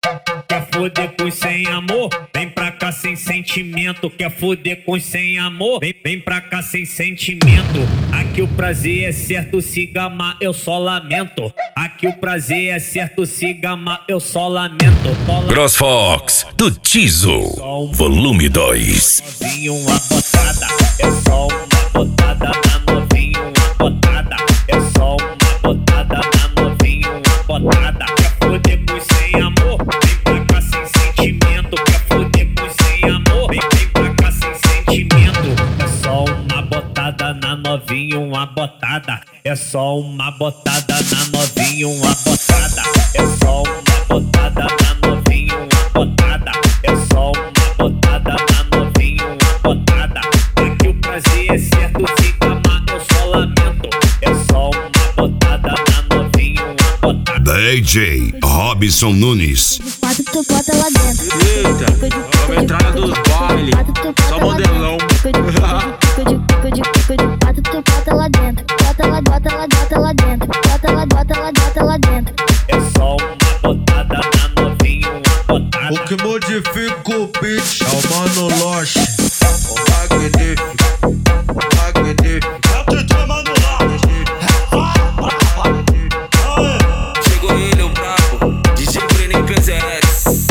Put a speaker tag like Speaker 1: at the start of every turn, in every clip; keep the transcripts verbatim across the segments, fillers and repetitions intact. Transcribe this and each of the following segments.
Speaker 1: Quer foder com sem amor? Vem pra cá sem sentimento. Quer foder com sem amor? Vem, vem pra cá sem sentimento. Aqui o prazer é certo, se gamar eu só lamento. Aqui o prazer é certo, se gamar eu só lamento.
Speaker 2: CrossFox do Tizo, volume dois.
Speaker 1: Novinho, uma botada, é só uma botada na novinho, uma botada. É só uma botada na novinho, uma botada. Quer foder com sem amor? Vem pra cá sem sentimento. Quer foder com sem amor? Vem, vem pra cá sem sentimento. É só uma botada na novinho, uma botada. É só uma botada na novinho, uma botada. É só uma botada na novinho, uma botada. É só uma botada na novinho, uma botada. Aqui o prazer é certo, se gamar eu só lamento. É só uma botada na novinho, uma botada.
Speaker 2: D J Robson Nunes.
Speaker 3: Quatro tu bota lá dentro.
Speaker 4: Eita, a entrada dos bailes. Só modelão.
Speaker 3: Quatro tu bota lá dentro. Bota lá, bota lá, bota lá dentro. Bota lá, bota lá, bota lá dentro.
Speaker 1: É só uma botada na novinho, uma botada.
Speaker 5: O que modifica o beat é o Mano Loche. O magnífico, o magnífico. É o D J Mano Loche.
Speaker 4: Chegou ele, o brabo, D J Breno P Z S.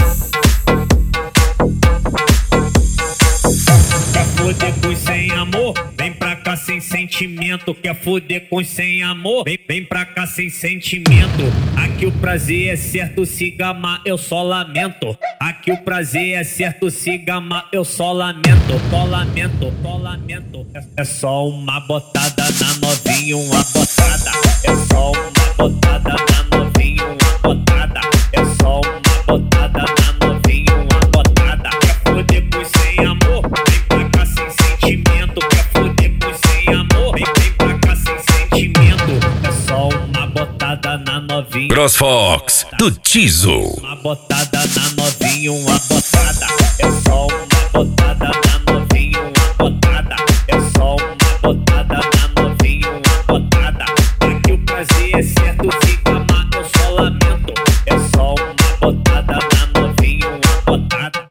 Speaker 1: Quer foder com sem amor? Vem pra cá sem sentimento. Quer foder com sem amor? Vem, vem pra cá sem sentimento. Aqui o prazer é certo, se gamar eu só lamento. Aqui o prazer é certo, se gamar eu só lamento. Só lamento, só lamento. É, é só uma botada na novinho, uma botada. É só uma botada na novinho, uma botada. É só uma botada na novinho, uma botada. Quer foder com sem amor? Vem pra cá sem sentimento. Quer foder com sem amor? Vem, vem pra cá sem sentimento. É só uma botada na novinha.
Speaker 2: CrossFox do Tizo.
Speaker 1: Uma botada na novinha, uma botada. É só uma botada na